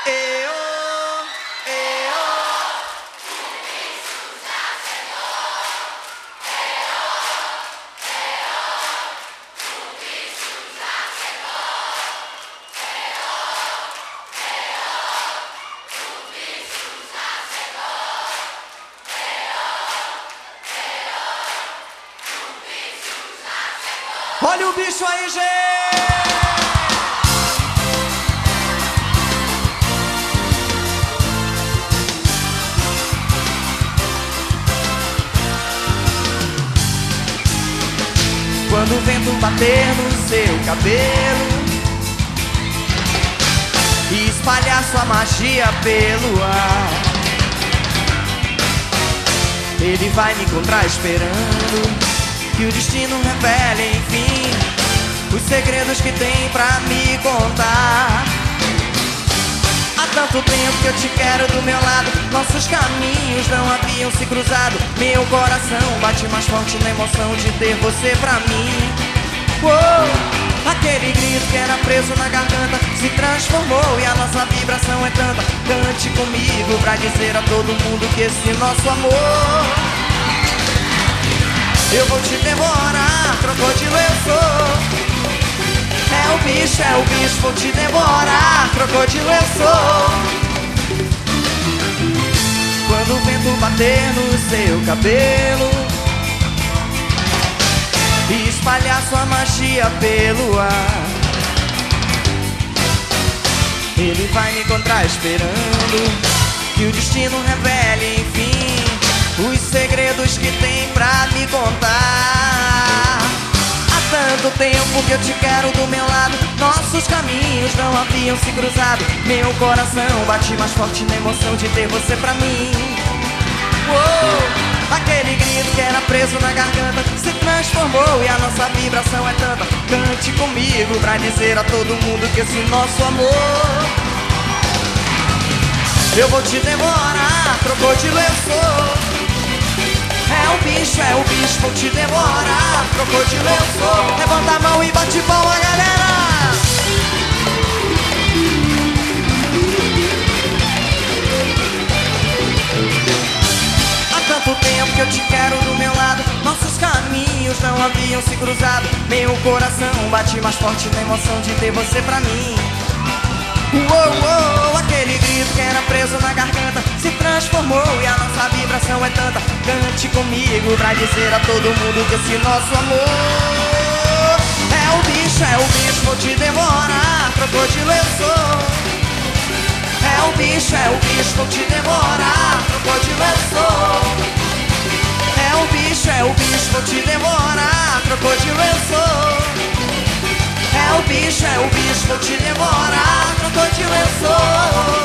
Eu, eu. Olha o bicho aí, gente! Quando o vento bater no seu cabelo e espalhar sua magia pelo ar, ele vai me encontrar esperando que o destino revele, enfim, os segredos que tem pra me contar. Há tanto tempo que eu te quero do meu lado, nossos caminhos não haviam se cruzado. Meu coração bate mais forte na emoção de ter você pra mim. Uou! Aquele grito que era preso na garganta se transformou e a nossa vibração é tanta. Cante comigo pra dizer a todo mundo que esse nosso amor eu vou te devorar, crocodilo eu sou. É o bicho, vou te devorar, crocodilo eu sou. Quando o vento bater no seu cabelo e espalhar sua magia pelo ar, ele vai me encontrar esperando que o destino revele, enfim, os segredos que tem pra me contar. Há tanto tempo que eu te quero do meu lado, nossos caminhos não haviam se cruzado. Meu coração bate mais forte na emoção de ter você pra mim. Uou! Aquele grito que era preso na garganta se transformou e a nossa vibração é tanta. Cante comigo pra dizer a todo mundo que esse nosso amor eu vou te devorar, crocodilo eu sou. É o bicho, vou te devorar, crocodilo eu sou. Levanta a mão e bate palma, galera! Há tanto tempo que eu te quero do meu lado, nossos caminhos não haviam se cruzado. Meu coração bate mais forte na emoção de ter você pra mim. Uou, aquele grito que era preso na garganta se transformou e a nossa vibração é tanta. Cante comigo pra dizer a todo mundo que esse nosso amor é o bicho, vou te devorar, crocodilo eu sou. É o bicho, vou te devorar, crocodilo eu sou. É o bicho, vou te devorar, crocodilo eu sou. É o bicho, vou te devorar, crocodilo eu sou.